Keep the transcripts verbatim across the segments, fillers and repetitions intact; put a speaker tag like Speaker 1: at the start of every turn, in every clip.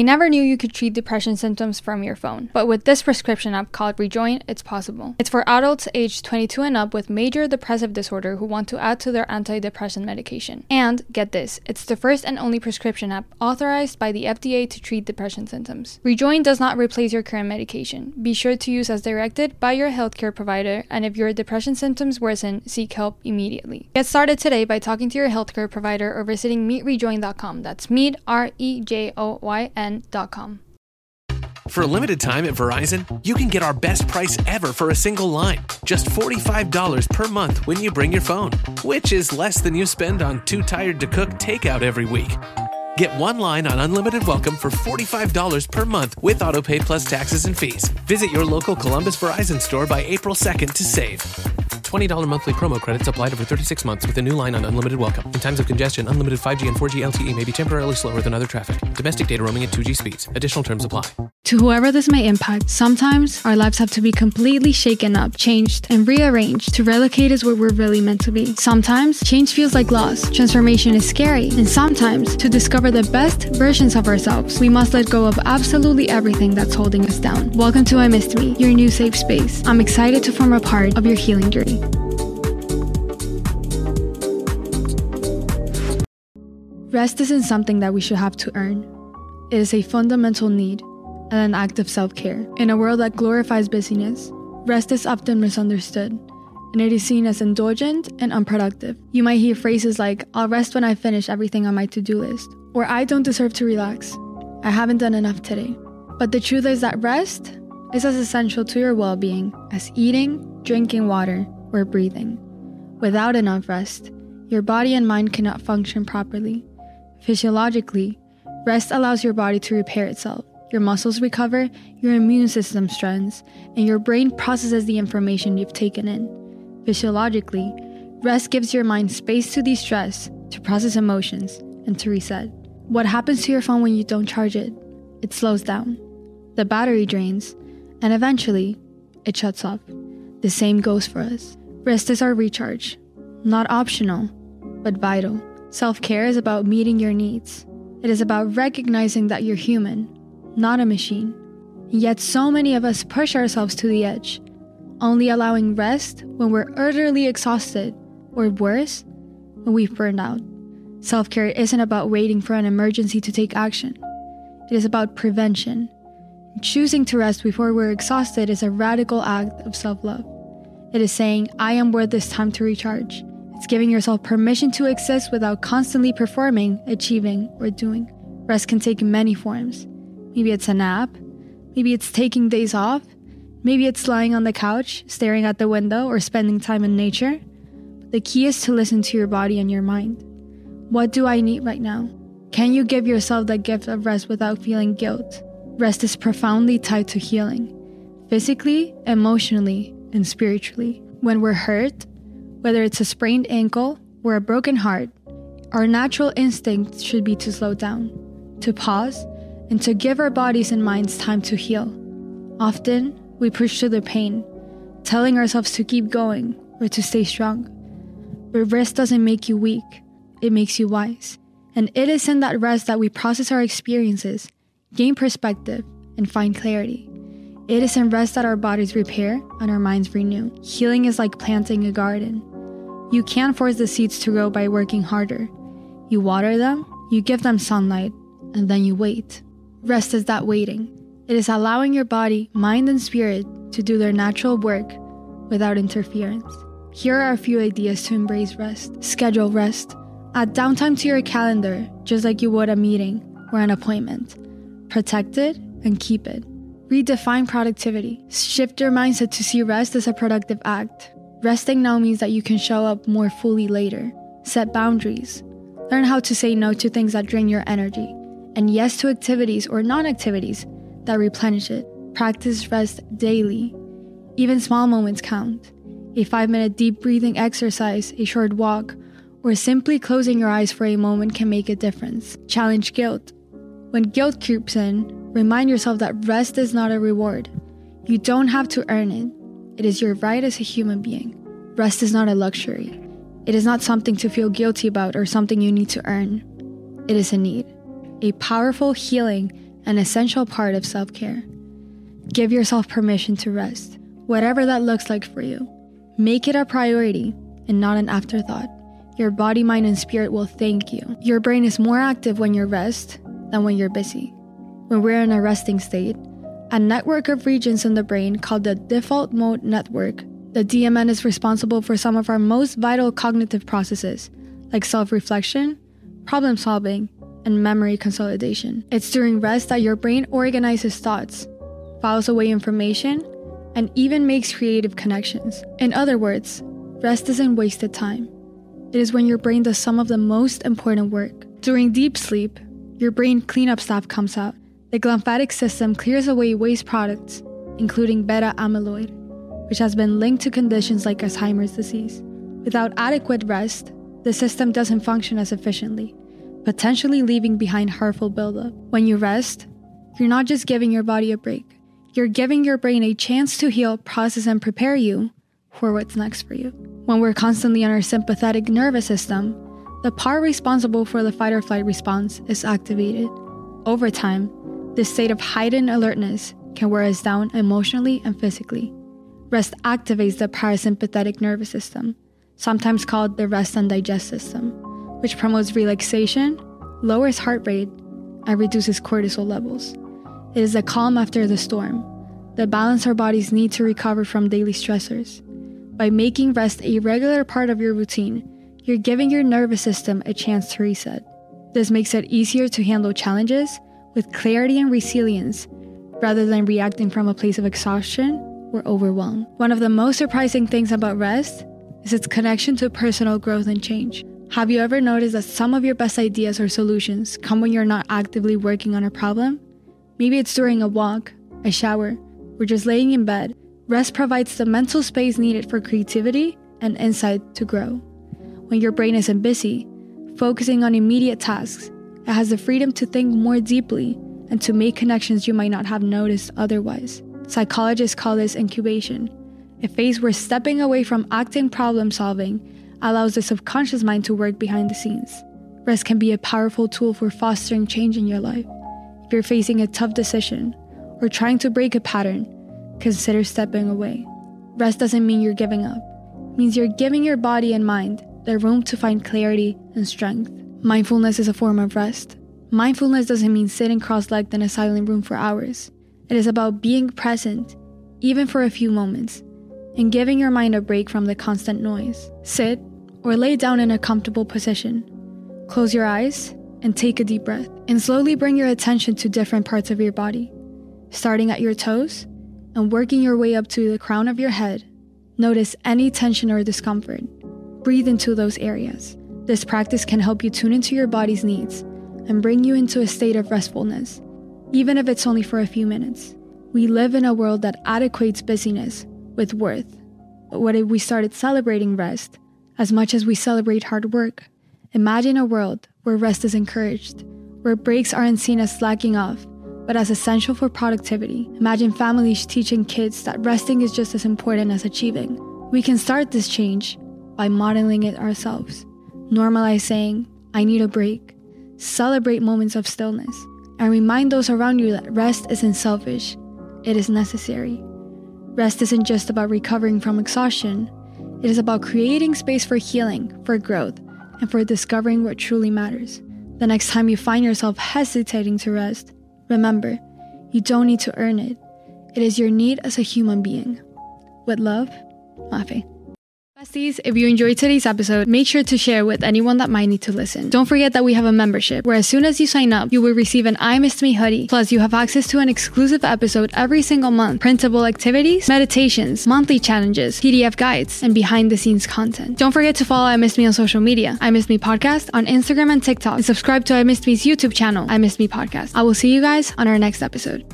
Speaker 1: I never knew you could treat depression symptoms from your phone, but with this prescription app called Rejoin, it's possible. It's for adults aged twenty-two and up with major depressive disorder who want to add to their antidepressant medication. And, get this, it's the first and only prescription app authorized by the F D A to treat depression symptoms. Rejoin does not replace your current medication. Be sure to use as directed by your healthcare provider, and if your depression symptoms worsen, seek help immediately. Get started today by talking to your healthcare provider or visiting meet rejoin dot com. That's meet, R E J O Y N dot com.
Speaker 2: For a limited time at Verizon, you can get our best price ever for a single line. Just forty-five dollars per month when you bring your phone, which is less than you spend on Too Tired to Cook takeout every week. Get one line on Unlimited Welcome for forty-five dollars per month with AutoPay plus taxes and fees. Visit your local Columbus Verizon store by April second to save. twenty dollars monthly promo credits applied over thirty-six months with a new line on Unlimited Welcome. In times of congestion, unlimited five G and four G L T E may be temporarily slower than other traffic. Domestic data roaming at two G speeds. Additional terms apply.
Speaker 1: To whoever this may impact, sometimes our lives have to be completely shaken up, changed, and rearranged to relocate us where we're really meant to be. Sometimes change feels like loss, transformation is scary, and sometimes to discover the best versions of ourselves, we must let go of absolutely everything that's holding us down. Welcome to I Missed Me, your new safe space. I'm excited to form a part of your healing journey. Rest isn't something that we should have to earn. It is a fundamental need and an act of self-care. In a world that glorifies busyness, rest is often misunderstood, and it is seen as indulgent and unproductive. You might hear phrases like, I'll rest when I finish everything on my to-do list, or I don't deserve to relax. I haven't done enough today. But the truth is that rest is as essential to your well-being as eating, drinking water, or breathing. Without enough rest, your body and mind cannot function properly. Physiologically, rest allows your body to repair itself. Your muscles recover, your immune system strengthens, and your brain processes the information you've taken in. Physiologically, rest gives your mind space to de-stress, to process emotions, and to reset. What happens to your phone when you don't charge it? It slows down. The battery drains, and eventually, it shuts off. The same goes for us. Rest is our recharge. Not optional, but vital. Self-care is about meeting your needs. It is about recognizing that you're human, not a machine. Yet so many of us push ourselves to the edge, only allowing rest when we're utterly exhausted, or worse, when we've burned out. Self-care isn't about waiting for an emergency to take action. It is about prevention. Choosing to rest before we're exhausted is a radical act of self-love. It is saying, I am worth this time to recharge. It's giving yourself permission to exist without constantly performing, achieving, or doing. Rest can take many forms. Maybe it's a nap. Maybe it's taking days off. Maybe it's lying on the couch, staring at the window, or spending time in nature. The key is to listen to your body and your mind. What do I need right now? Can you give yourself the gift of rest without feeling guilt? Rest is profoundly tied to healing, physically, emotionally, and spiritually. When we're hurt, whether it's a sprained ankle or a broken heart, our natural instinct should be to slow down, to pause, and to give our bodies and minds time to heal. Often, we push through the pain, telling ourselves to keep going or to stay strong. But rest doesn't make you weak, it makes you wise. And it is in that rest that we process our experiences, gain perspective, and find clarity. It is in rest that our bodies repair and our minds renew. Healing is like planting a garden. You can't force the seeds to grow by working harder. You water them, you give them sunlight, and then you wait. Rest is that waiting. It is allowing your body, mind, and spirit to do their natural work without interference. Here are a few ideas to embrace rest. Schedule rest. Add downtime to your calendar, just like you would a meeting or an appointment. Protect it and keep it. Redefine productivity. Shift your mindset to see rest as a productive act. Resting now means that you can show up more fully later. Set boundaries. Learn how to say no to things that drain your energy, and yes to activities or non-activities that replenish it. Practice rest daily. Even small moments count. A five-minute deep breathing exercise, a short walk, or simply closing your eyes for a moment can make a difference. Challenge guilt. When guilt creeps in, remind yourself that rest is not a reward. You don't have to earn it. It is your right as a human being. Rest is not a luxury. It is not something to feel guilty about or something you need to earn. It is a need. A powerful, healing, an essential part of self-care. Give yourself permission to rest, whatever that looks like for you. Make it a priority and not an afterthought. Your body, mind, and spirit will thank you. Your brain is more active when you rest than when you're busy. When we're in a resting state, a network of regions in the brain called the default mode network, the D M N, is responsible for some of our most vital cognitive processes, like self-reflection, problem solving, and memory consolidation. It's during rest that your brain organizes thoughts, files away information, and even makes creative connections. In other words, rest isn't wasted time. It is when your brain does some of the most important work. During deep sleep, your brain cleanup staff comes out. The glymphatic system clears away waste products, including beta amyloid, which has been linked to conditions like Alzheimer's disease. Without adequate rest, the system doesn't function as efficiently, potentially leaving behind harmful buildup. When you rest, you're not just giving your body a break. You're giving your brain a chance to heal, process, and prepare you for what's next for you. When we're constantly on our sympathetic nervous system, the part responsible for the fight or flight response is activated. Over time, this state of heightened alertness can wear us down emotionally and physically. Rest activates the parasympathetic nervous system, sometimes called the rest and digest system, which promotes relaxation, lowers heart rate, and reduces cortisol levels. It is the calm after the storm, the balance our bodies need to recover from daily stressors. By making rest a regular part of your routine, you're giving your nervous system a chance to reset. This makes it easier to handle challenges with clarity and resilience, rather than reacting from a place of exhaustion or overwhelm. One of the most surprising things about rest is its connection to personal growth and change. Have you ever noticed that some of your best ideas or solutions come when you're not actively working on a problem? Maybe it's during a walk, a shower, or just laying in bed. Rest provides the mental space needed for creativity and insight to grow. When your brain isn't busy, focusing on immediate tasks, it has the freedom to think more deeply and to make connections you might not have noticed otherwise. Psychologists call this incubation, a phase where stepping away from acting problem solving allows the subconscious mind to work behind the scenes. Rest can be a powerful tool for fostering change in your life. If you're facing a tough decision or trying to break a pattern, consider stepping away. Rest doesn't mean you're giving up. It means you're giving your body and mind the room to find clarity and strength. Mindfulness is a form of rest. Mindfulness doesn't mean sitting cross-legged in a silent room for hours. It is about being present, even for a few moments, and giving your mind a break from the constant noise. Sit or lay down in a comfortable position. Close your eyes and take a deep breath, and slowly bring your attention to different parts of your body, starting at your toes and working your way up to the crown of your head. Notice any tension or discomfort. Breathe into those areas. This practice can help you tune into your body's needs and bring you into a state of restfulness, even if it's only for a few minutes. We live in a world that adequates busyness with worth. But what if we started celebrating rest as much as we celebrate hard work? Imagine a world where rest is encouraged, where breaks aren't seen as slacking off, but as essential for productivity. Imagine families teaching kids that resting is just as important as achieving. We can start this change by modeling it ourselves. Normalize saying, I need a break. Celebrate moments of stillness. And remind those around you that rest isn't selfish. It is necessary. Rest isn't just about recovering from exhaustion. It is about creating space for healing, for growth, and for discovering what truly matters. The next time you find yourself hesitating to rest, remember, you don't need to earn it. It is your need as a human being. With love, Mafe. Besties, if you enjoyed today's episode, make sure to share with anyone that might need to listen. Don't forget that we have a membership where as soon as you sign up, you will receive an I Missed Me hoodie. Plus, you have access to an exclusive episode every single month, printable activities, meditations, monthly challenges, P D F guides, and behind the scenes content. Don't forget to follow I Missed Me on social media, I Missed Me Podcast on Instagram and TikTok, and subscribe to I Missed Me's YouTube channel, I Missed Me Podcast. I will see you guys on our next episode.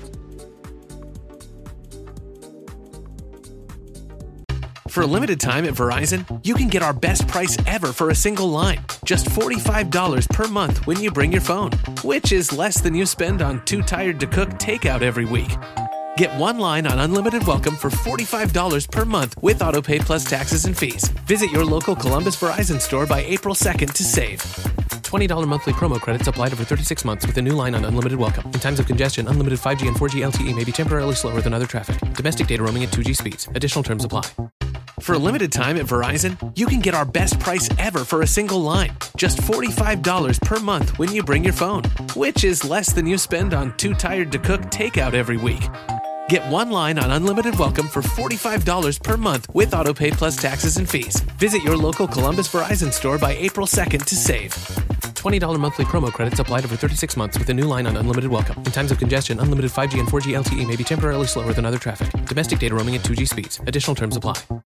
Speaker 2: For a limited time at Verizon, you can get our best price ever for a single line. Just forty-five dollars per month when you bring your phone, which is less than you spend on Too Tired to Cook takeout every week. Get one line on Unlimited Welcome for forty-five dollars per month with AutoPay plus taxes and fees. Visit your local Columbus Verizon store by April second to save. twenty dollars monthly promo credits applied over thirty-six months with a new line on unlimited welcome. In times of congestion, unlimited five G and four G L T E may be temporarily slower than other traffic. Domestic data roaming at two G speeds. Additional terms apply. For a limited time at Verizon, you can get our best price ever for a single line. Just forty-five dollars per month when you bring your phone, which is less than you spend on Too Tired to Cook takeout every week. Get one line on unlimited welcome for forty-five dollars per month with AutoPay plus taxes and fees. Visit your local Columbus Verizon store by April second to save. twenty dollars monthly promo credits applied over thirty-six months with a new line on unlimited welcome. In times of congestion, unlimited five G and four G L T E may be temporarily slower than other traffic. Domestic data roaming at two G speeds. Additional terms apply.